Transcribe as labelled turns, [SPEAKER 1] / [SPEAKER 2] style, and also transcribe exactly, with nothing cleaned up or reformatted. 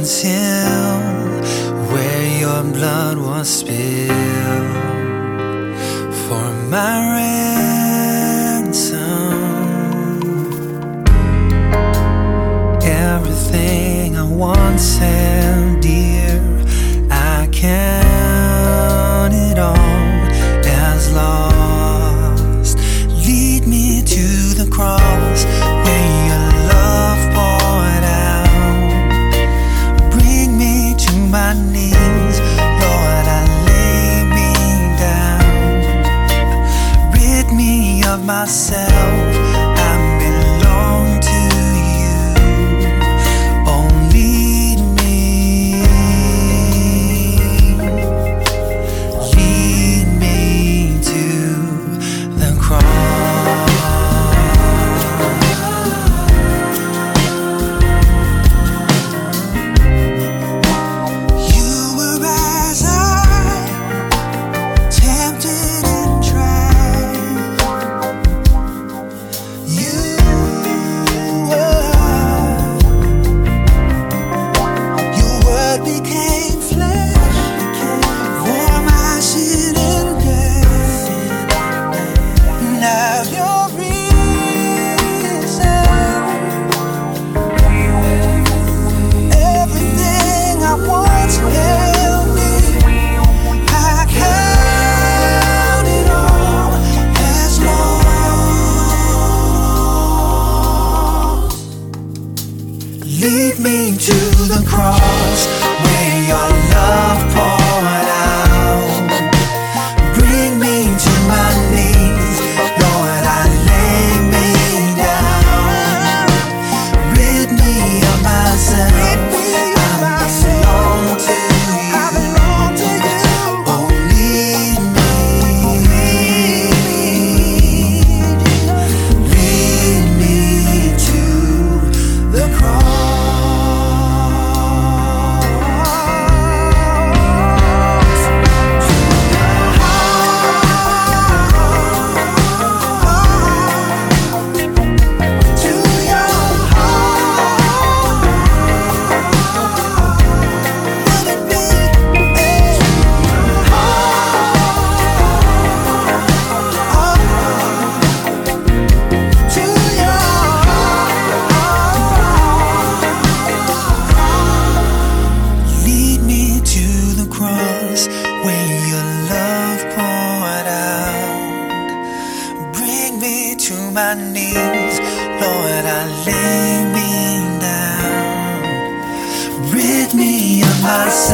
[SPEAKER 1] hill where your blood was spilled for my ransom. Everything I once held dear, I count it all as lost. Lead me to the cross where your love poured out. Bring me to my knees, Lord, I lay me down. Rid me of myself, I belong to you. Oh, lead me, lead me to the cross. You were as I tempted and tried. You were, your word became flesh for my sin and death. Now you're risen. Everything I once held dear, I count it all as lost. Lead me to the cross where your love poured out. Bring me to my knees, Lord, I lay me down. Rid me of myself, I belong to you. Oh, lead me, lead me to the cross. To your heart. Let it be to your heart. Lead me to the cross where your love poured out. Bring me to my knees, Lord, I lay me down. Rid me of myself,